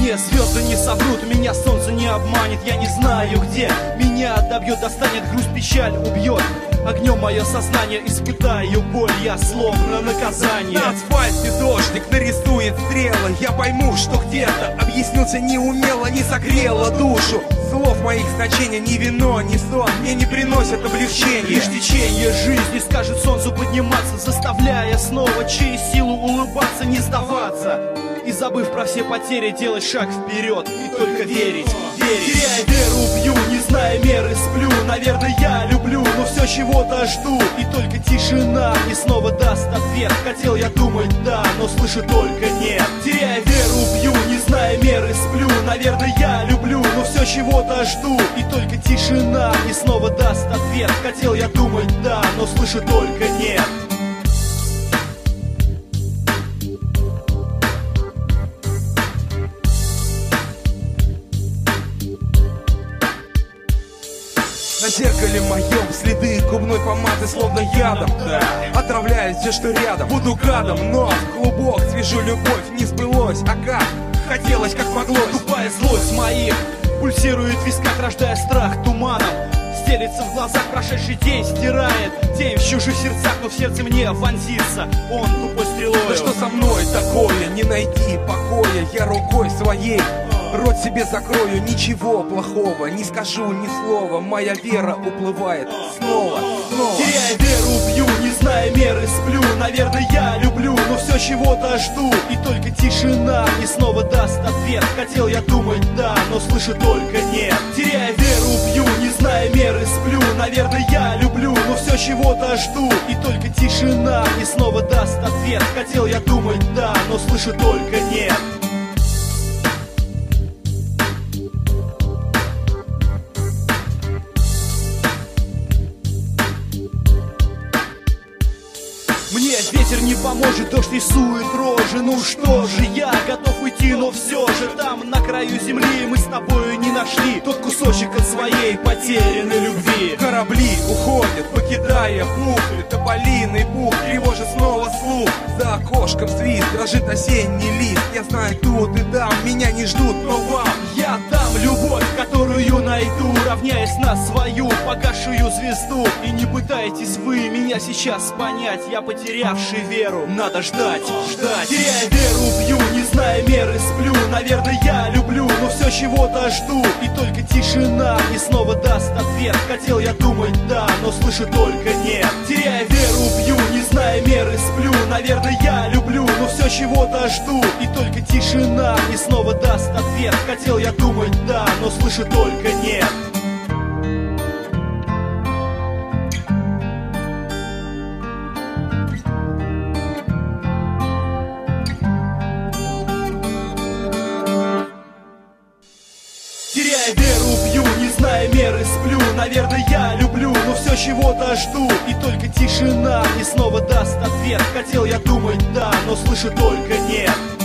Мне звезды не соврут, меня солнце не обманет. Я не знаю где, меня добьет, достанет грусть, печаль убьет. Огнем мое сознание, испытаю боль, я словно наказание. На асфальте дождик нарисует стрелы. Я пойму, что где-то объяснился неумело, не согрело душу. Слов моих значений ни вино, ни сон мне не приносят облегчения. Лишь течение жизни скажет солнцу подниматься, заставляя снова через силу улыбаться, не сдаваться. И забыв про все потери, делать шаг вперед и только верить, верить. Теряя веру, бью, не зная меры, сплю. Наверное, я люблю, но все чего-то жду. И только тишина мне снова даст ответ. Хотел я думать да, но слышу только нет. Теряя веру, бью, не зная меры, сплю. Наверное, я люблю, но все чего-то жду. И только тишина мне снова даст ответ. Хотел я думать да, но слышу только нет. На зеркале моем следы губной помады словно ядом, да. Отравляет все, что рядом. Буду гадом, но в клубок свяжу любовь. Не сбылось, а как? Хотелось, как могло. Тупая злость моих пульсирует в висках, рождая страх туманом. Стелится в глазах, прошедший день стирает тень в чужих сердцах, но в сердце мне вонзится он тупой стрелой. Да что со мной такое? Не найти покоя. Я рукой своей рот себе закрою, ничего плохого не скажу ни слова. Моя вера уплывает снова, снова. Теряя веру, бью, не зная меры, сплю. Наверное, я люблю, но все чего-то жду. И только тишина мне снова даст ответ. Хотел я думать да, но слышу только нет. Теряя веру, бью, не зная меры, сплю. Наверное, я люблю, но все чего-то жду. И только тишина мне снова даст ответ. Хотел я думать да, но слышу только нет. Мне ветер не поможет, дождь рисует рожи. Ну что же, я готов уйти, но все же там, на краю земли, мы с тобою не нашли тот кусочек от своей потерянной любви. Корабли уходят, покидая бухты, тополиный пух тревожит снова слух. За окошком свист, дрожит осенний лист. Я знаю, тут и там меня не ждут, но вам я дам любовь, которую найду, равняясь на свою погасшую звезду. И не пытайтесь вы меня сейчас понять, я потерявший веру, надо ждать, ждать. Теряя веру, бью, не зная меры, сплю. Наверное, я люблю, но все чего-то жду. И только тишина мне снова даст ответ. Хотел я думать да, но слышу только нет. Теряя веру, бью, не зная меры, сплю. Наверное, я люблю, но все чего-то жду. И только тишина мне снова даст ответ. Хотел я думать да, но слышу только нет. Теряя веру, бью, не зная меры, сплю. Наверное, я люблю, но все чего-то жду. И только тишина мне снова даст ответ. Хотел я думать да, но слышу только нет.